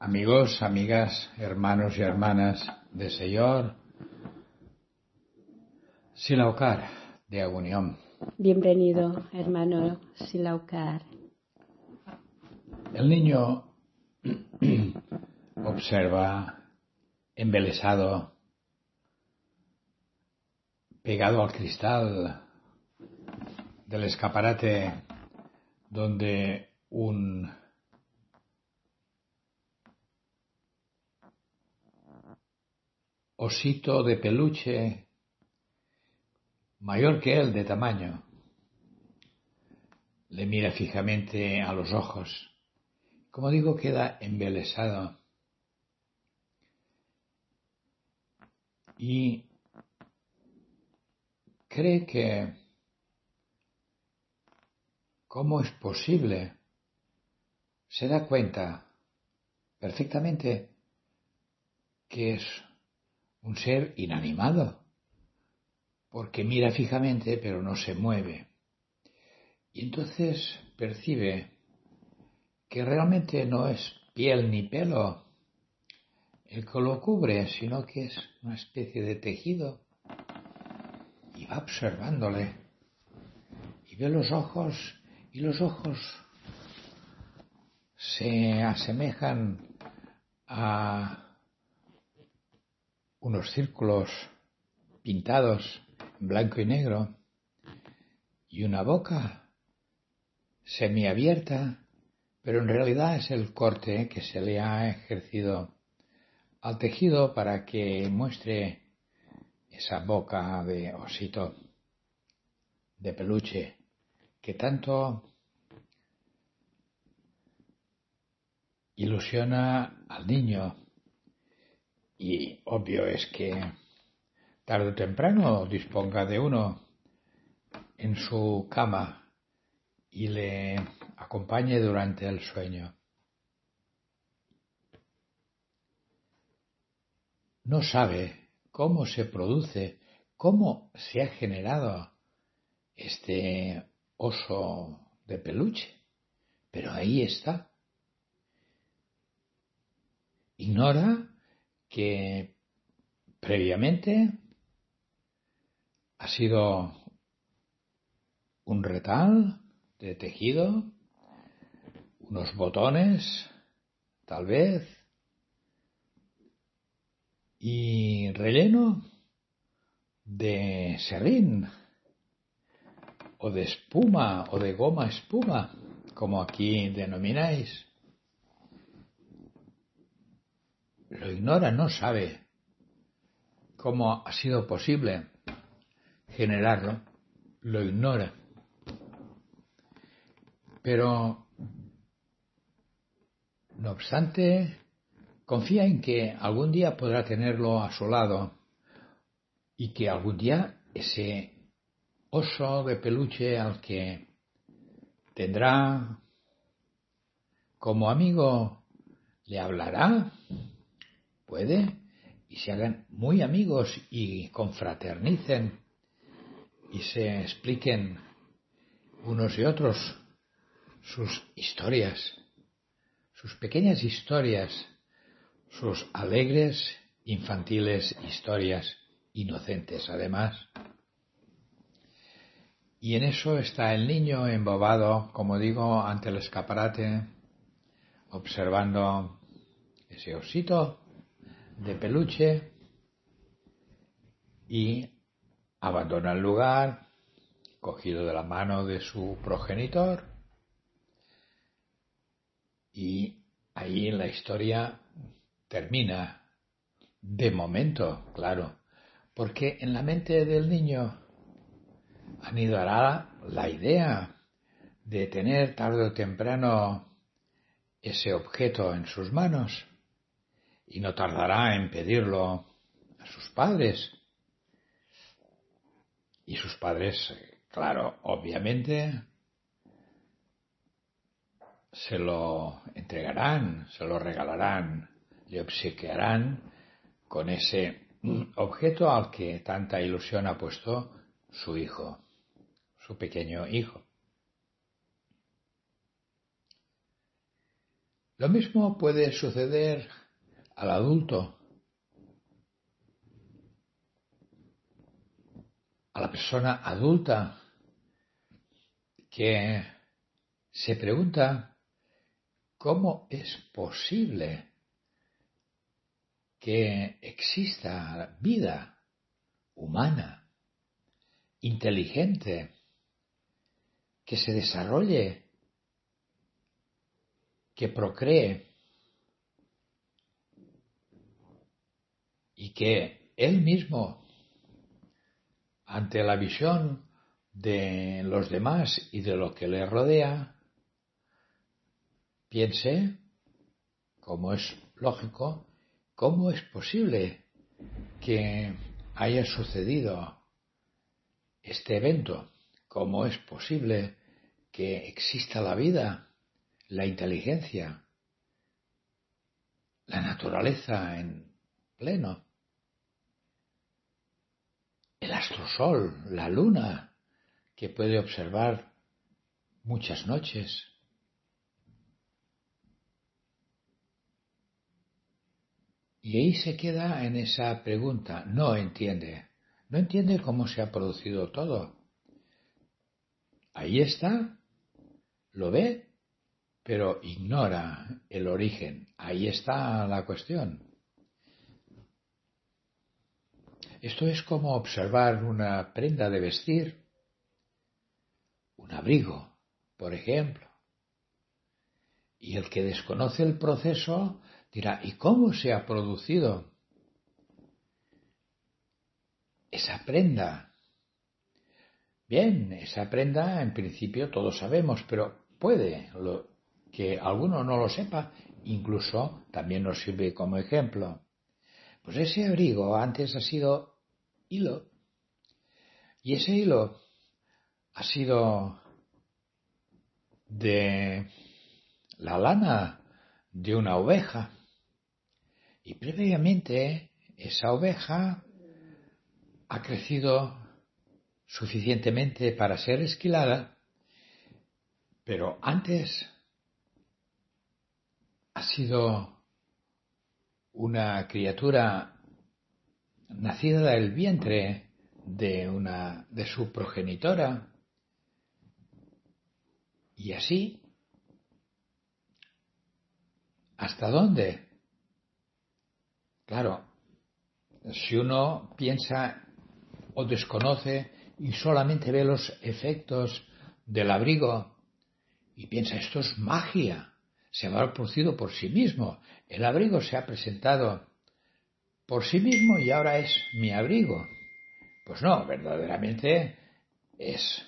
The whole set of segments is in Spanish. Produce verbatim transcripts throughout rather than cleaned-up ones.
Amigos, amigas, hermanos y hermanas de Señor, Silaukar de Agunión. Bienvenido, hermano Silaukar. El niño observa, embelesado, pegado al cristal del escaparate donde un osito de peluche mayor que él de tamaño le mira fijamente a los ojos. Como digo, queda embelesado y cree que ¿cómo es posible? Se da cuenta perfectamente que es un ser inanimado, porque mira fijamente pero no se mueve. Y entonces percibe que realmente no es piel ni pelo el que lo cubre, sino que es una especie de tejido. Y va observándole y ve los ojos, y los ojos se asemejan a unos círculos pintados en blanco y negro y una boca semiabierta, pero en realidad es el corte que se le ha ejercido al tejido para que muestre esa boca de osito de peluche que tanto ilusiona al niño. Y obvio es que tarde o temprano disponga de uno en su cama y le acompañe durante el sueño. No sabe cómo se produce, cómo se ha generado este oso de peluche, pero ahí está. Ignora que previamente ha sido un retal de tejido, unos botones, tal vez, y relleno de serrín, o de espuma, o de goma espuma, como aquí denomináis. Lo ignora, no sabe cómo ha sido posible generarlo, lo ignora. Pero, no obstante, confía en que algún día podrá tenerlo a su lado y que algún día ese oso de peluche al que tendrá como amigo le hablará, puede, y se hagan muy amigos y confraternicen y se expliquen unos y otros sus historias, sus pequeñas historias, sus alegres, infantiles historias, inocentes además. Y en eso está el niño embobado, como digo, ante el escaparate, observando ese osito de peluche y abandona el lugar, cogido de la mano de su progenitor, y ahí la historia termina, de momento, claro, porque en la mente del niño anidará la idea de tener tarde o temprano ese objeto en sus manos y no tardará en pedirlo a sus padres. Y sus padres, claro, obviamente se lo entregarán, se lo regalarán, le obsequiarán con ese objeto al que tanta ilusión ha puesto su hijo, su pequeño hijo. Lo mismo puede suceder al adulto, a la persona adulta que se pregunta cómo es posible que exista vida humana, inteligente, que se desarrolle, que procree y que él mismo, ante la visión de los demás y de lo que le rodea, piense, como es lógico, cómo es posible que haya sucedido este evento, cómo es posible que exista la vida, la inteligencia, la naturaleza en pleno, el astrosol, la luna, que puede observar muchas noches. Y ahí se queda en esa pregunta, no entiende, no entiende cómo se ha producido todo. Ahí está, lo ve, pero ignora el origen. Ahí está la cuestión. Esto es como observar una prenda de vestir, un abrigo, por ejemplo. Y el que desconoce el proceso dirá, ¿y cómo se ha producido esa prenda? Bien, esa prenda en principio todos sabemos, pero puede lo, que alguno no lo sepa, incluso también nos sirve como ejemplo. Pues ese abrigo antes ha sido hilo, y ese hilo ha sido de la lana de una oveja, y previamente esa oveja ha crecido suficientemente para ser esquilada, pero antes ha sido una criatura nacida del vientre de una de su progenitora, y así, ¿hasta dónde? Claro, si uno piensa o desconoce y solamente ve los efectos del abrigo y piensa, esto es magia, se ha producido por sí mismo, el abrigo se ha presentado por sí mismo y ahora es mi abrigo. Pues no, verdaderamente es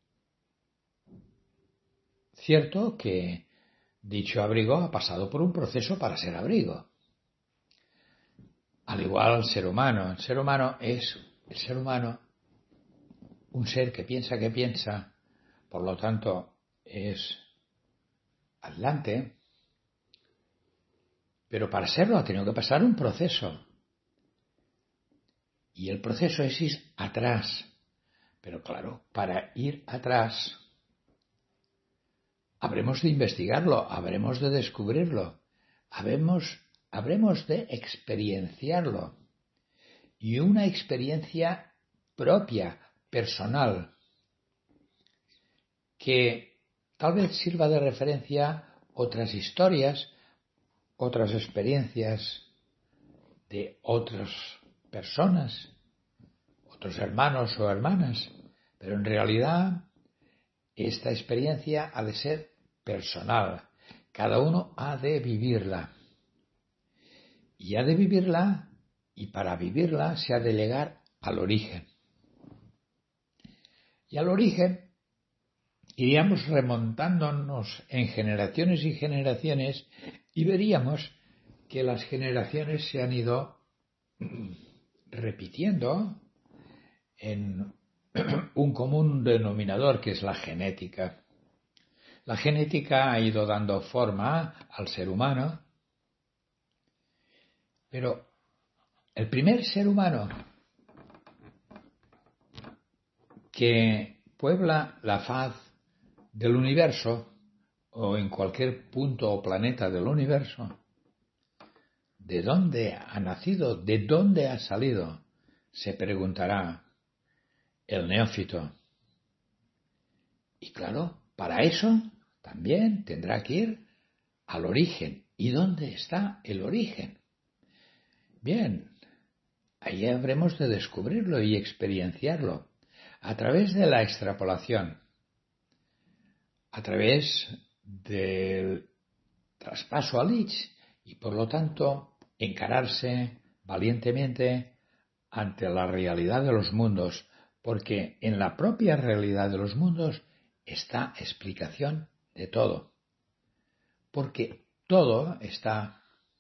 cierto que dicho abrigo ha pasado por un proceso para ser abrigo. Al igual el ser humano, el ser humano es el ser humano un ser que piensa que piensa, por lo tanto es atlante, pero para serlo ha tenido que pasar un proceso. Y el proceso es ir atrás. Pero claro, para ir atrás habremos de investigarlo, habremos de descubrirlo, habremos, habremos de experienciarlo. Y una experiencia propia, personal, que tal vez sirva de referencia a otras historias, otras experiencias de otras personas, otros hermanos o hermanas, pero en realidad esta experiencia ha de ser personal, cada uno ha de vivirla, y ha de vivirla, y para vivirla se ha de llegar al origen. Y al origen iríamos remontándonos en generaciones y generaciones y veríamos que las generaciones se han ido repitiendo en un común denominador que es la genética. La genética ha ido dando forma al ser humano, pero el primer ser humano que puebla la faz del universo o en cualquier punto o planeta del universo, ¿de dónde ha nacido? ¿De dónde ha salido? Se preguntará el neófito. Y claro, para eso también tendrá que ir al origen. ¿Y dónde está el origen? Bien, ahí habremos de descubrirlo y experienciarlo a través de la extrapolación, a través del traspaso a Lich y por lo tanto encararse valientemente ante la realidad de los mundos, porque en la propia realidad de los mundos está explicación de todo, porque todo está.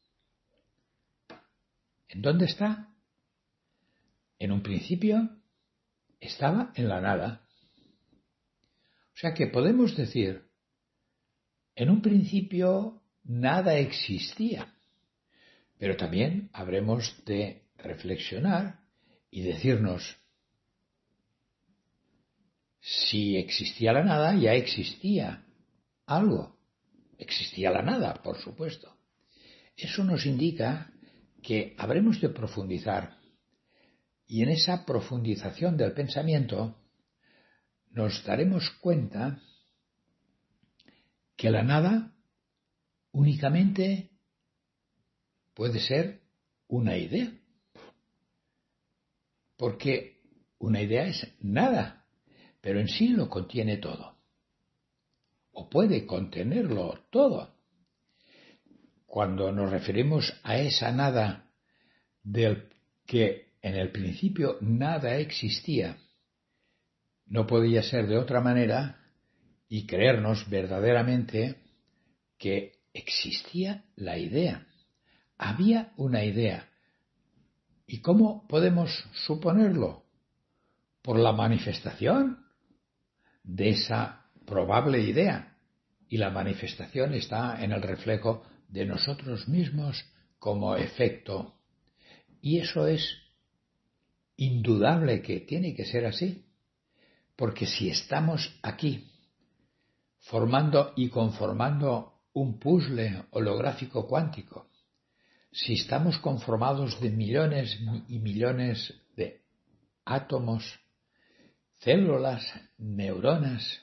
¿En dónde está? En un principio estaba en la nada. O sea que podemos decir, en un principio nada existía, pero también habremos de reflexionar y decirnos, si existía la nada, ya existía algo. Existía la nada, por supuesto. Eso nos indica que habremos de profundizar, y en esa profundización del pensamiento nos daremos cuenta que la nada únicamente puede ser una idea, porque una idea es nada, pero en sí lo contiene todo, o puede contenerlo todo. Cuando nos referimos a esa nada del que en el principio nada existía, no podía ser de otra manera y creernos verdaderamente que existía la idea. Había una idea. ¿Y cómo podemos suponerlo? Por la manifestación de esa probable idea. Y la manifestación está en el reflejo de nosotros mismos como efecto. Y eso es indudable que tiene que ser así. Porque si estamos aquí formando y conformando un puzzle holográfico cuántico, si estamos conformados de millones y millones de átomos, células, neuronas,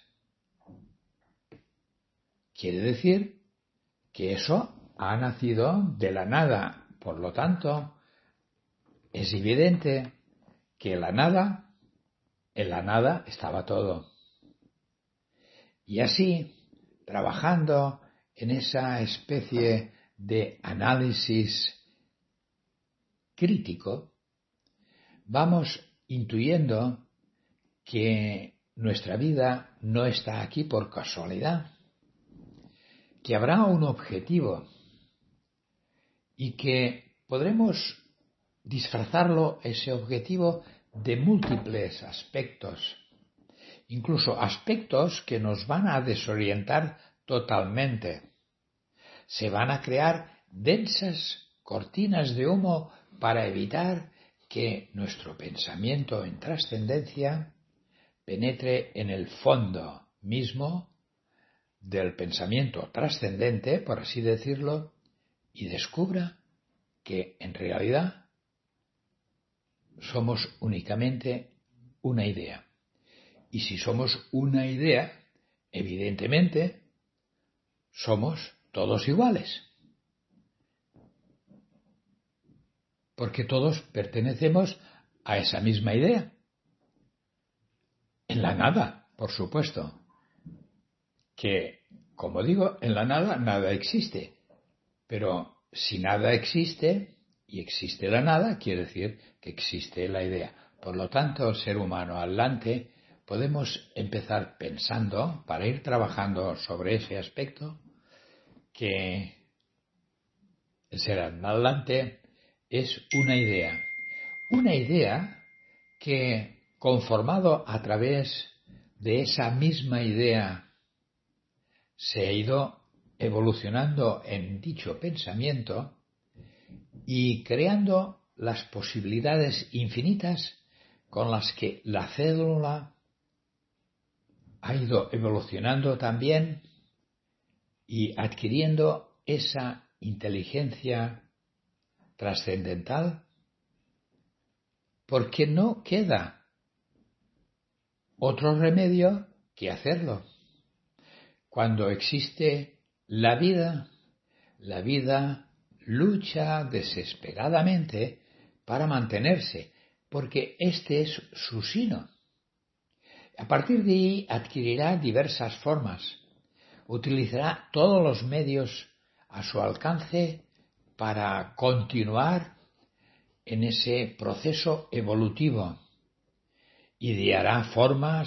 quiere decir que eso ha nacido de la nada. Por lo tanto, es evidente que la nada, en la nada estaba todo. Y así, trabajando en esa especie de análisis crítico, vamos intuyendo que nuestra vida no está aquí por casualidad, que habrá un objetivo y que podremos disfrazarlo, ese objetivo, de múltiples aspectos, incluso aspectos que nos van a desorientar totalmente. Se van a crear densas cortinas de humo para evitar que nuestro pensamiento en trascendencia penetre en el fondo mismo del pensamiento trascendente, por así decirlo, y descubra que en realidad somos únicamente una idea. Y si somos una idea, evidentemente somos todos iguales. Porque todos pertenecemos a esa misma idea. En la nada, por supuesto. Que, como digo, en la nada nada existe. Pero si nada existe y existe la nada, quiere decir que existe la idea. Por lo tanto, ser humano adelante, podemos empezar pensando, para ir trabajando sobre ese aspecto, que el ser adelante es una idea. Una idea que, conformado a través de esa misma idea, se ha ido evolucionando en dicho pensamiento y creando las posibilidades infinitas con las que la célula ha ido evolucionando también y adquiriendo esa inteligencia trascendental, porque no queda otro remedio que hacerlo. Cuando existe la vida, la vida lucha desesperadamente para mantenerse, porque este es su sino. A partir de ahí adquirirá diversas formas, utilizará todos los medios a su alcance para continuar en ese proceso evolutivo, ideará formas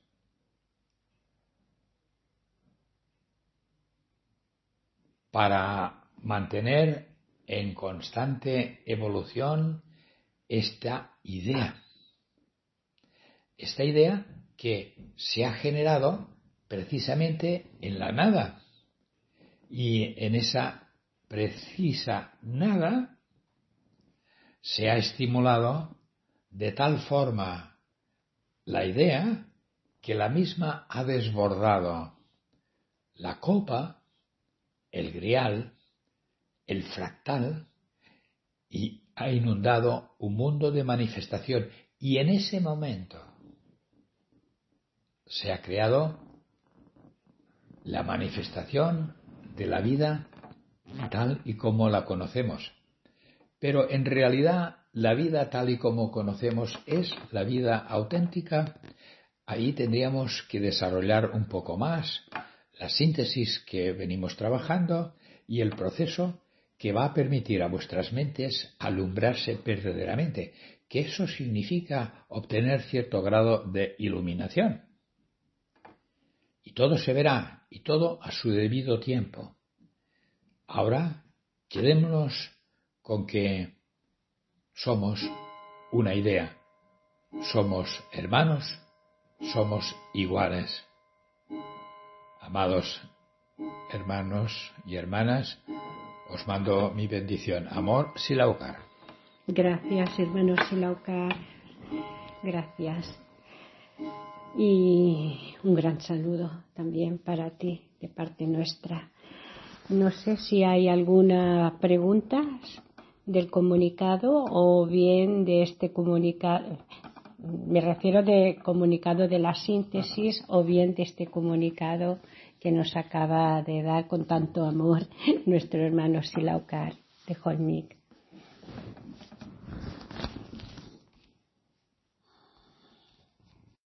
para mantener en constante evolución esta idea. Esta idea que se ha generado precisamente en la nada. Y en esa precisa nada se ha estimulado de tal forma la idea que la misma ha desbordado la copa, el grial, el fractal, y ha inundado un mundo de manifestación. Y en ese momento se ha creado la manifestación de la vida tal y como la conocemos. Pero en realidad la vida tal y como conocemos es la vida auténtica. Ahí tendríamos que desarrollar un poco más la síntesis que venimos trabajando y el proceso que va a permitir a vuestras mentes alumbrarse verdaderamente, que eso significa obtener cierto grado de iluminación. Y todo se verá, y todo a su debido tiempo. Ahora, quedémonos con que somos una idea, somos hermanos, somos iguales. Amados hermanos y hermanas, os mando mi bendición. Amor, Silaucar. Gracias, hermano Silaucar. Gracias. Y un gran saludo también para ti, de parte nuestra. No sé si hay alguna pregunta del comunicado o bien de este comunicado. Me refiero de comunicado de la síntesis o bien de este comunicado que nos acaba de dar con tanto amor nuestro hermano Silaucar de Jolmic.